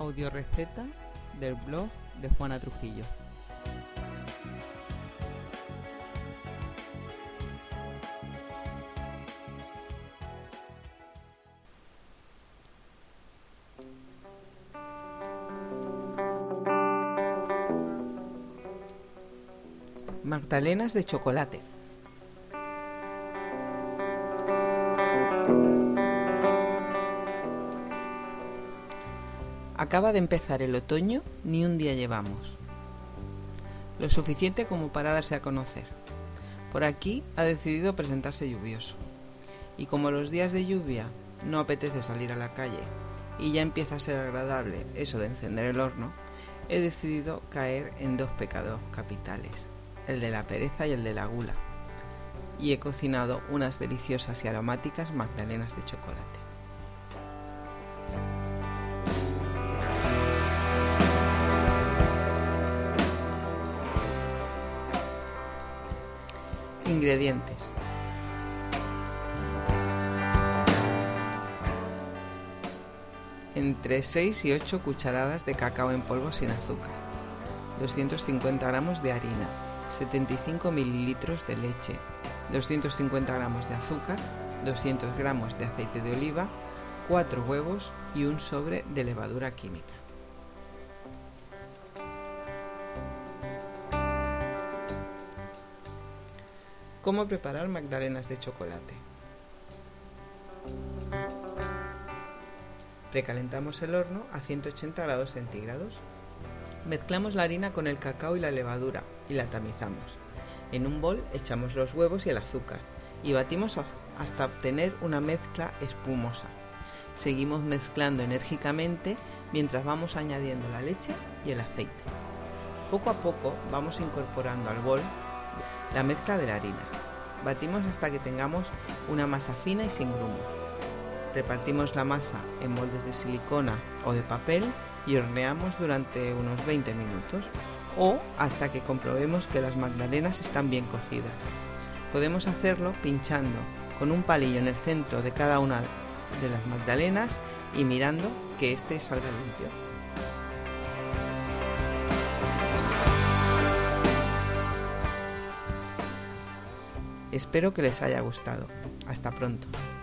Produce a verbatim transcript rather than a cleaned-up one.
Audioreceta del blog de Juana Trujillo. Magdalenas de chocolate. Acaba de empezar el otoño, ni un día llevamos. Lo suficiente como para darse a conocer. Por aquí ha decidido presentarse lluvioso. Y como los días de lluvia no apetece salir a la calle y ya empieza a ser agradable eso de encender el horno, he decidido caer en dos pecados capitales, el de la pereza y el de la gula. Y he cocinado unas deliciosas y aromáticas magdalenas de chocolate. Ingredientes: entre seis y ocho cucharadas de cacao en polvo sin azúcar, doscientos cincuenta gramos de harina, setenta y cinco mililitros de leche, doscientos cincuenta gramos de azúcar, doscientos gramos de aceite de oliva, cuatro huevos y un sobre de levadura química. ¿Cómo preparar magdalenas de chocolate? Precalentamos el horno a ciento ochenta grados centígrados. Mezclamos la harina con el cacao y la levadura y la tamizamos. En un bol echamos los huevos y el azúcar y batimos hasta obtener una mezcla espumosa. Seguimos mezclando enérgicamente mientras vamos añadiendo la leche y el aceite. Poco a poco vamos incorporando al bol la mezcla de la harina. Batimos hasta que tengamos una masa fina y sin grumo. Repartimos la masa en moldes de silicona o de papel y horneamos durante unos veinte minutos o hasta que comprobemos que las magdalenas están bien cocidas. Podemos hacerlo pinchando con un palillo en el centro de cada una de las magdalenas y mirando que éste salga limpio. Espero que les haya gustado. Hasta pronto.